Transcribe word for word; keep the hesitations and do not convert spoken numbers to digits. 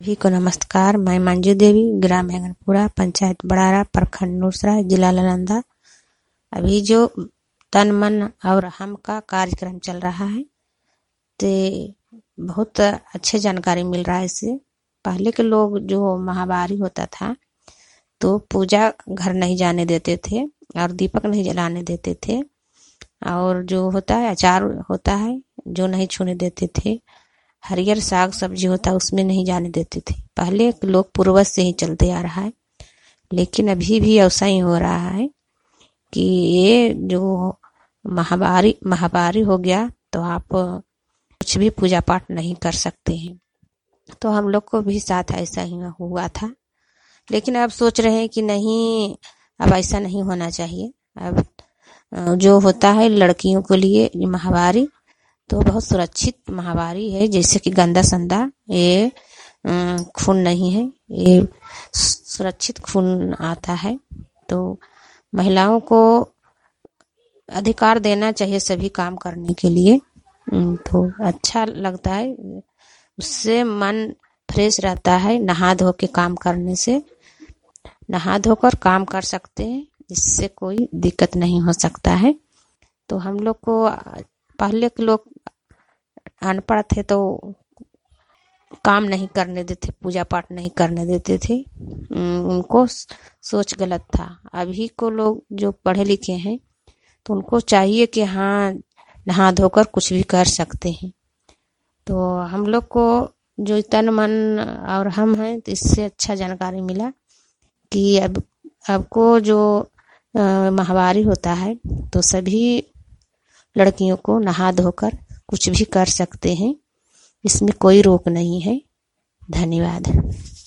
सभी को नमस्कार। मैं मंजू देवी, ग्राम हैंगनपुरा, पंचायत बड़ारा, प्रखंड नूरसरा, जिला नालंदा। अभी जो तन मन और हम का कार्यक्रम चल रहा है तो बहुत अच्छे जानकारी मिल रहा है इससे। पहले के लोग जो महावारी होता था तो पूजा घर नहीं जाने देते थे और दीपक नहीं जलाने देते थे, और जो होता है अचार होता है जो नहीं छूने देते थे, हरियर साग सब्जी होता है उसमें नहीं जाने देते थे। पहले लोग पूर्वज से ही चलते आ रहा है, लेकिन अभी भी ऐसा ही हो रहा है कि ये जो महावारी महावारी हो गया तो आप कुछ भी पूजा पाठ नहीं कर सकते हैं। तो हम लोग को भी साथ ऐसा ही हुआ था, लेकिन अब सोच रहे हैं कि नहीं, अब ऐसा नहीं होना चाहिए। अब जो होता है लड़कियों के लिए महावारी तो बहुत सुरक्षित महावारी है, जैसे कि गंदा संदा ये खून नहीं है, ये सुरक्षित खून आता है। तो महिलाओं को अधिकार देना चाहिए सभी काम करने के लिए, तो अच्छा लगता है, उससे मन फ्रेश रहता है। नहा धो के काम करने से, नहा धोकर काम कर सकते हैं, इससे कोई दिक्कत नहीं हो सकता है। तो हम लोग को पहले के लोग अनपढ़ थे तो काम नहीं करने देते, पूजा पाठ नहीं करने देते थे, उनको सोच गलत था। अभी को लोग जो पढ़े लिखे हैं तो उनको चाहिए कि हाँ नहा धोकर कुछ भी कर सकते हैं। तो हम लोग को जो तन मन और हम हैं तो इससे अच्छा जानकारी मिला कि अब आपको जो महावारी होता है तो सभी लड़कियों को नहा धोकर कुछ भी कर सकते हैं, इसमें कोई रोक नहीं है। धन्यवाद।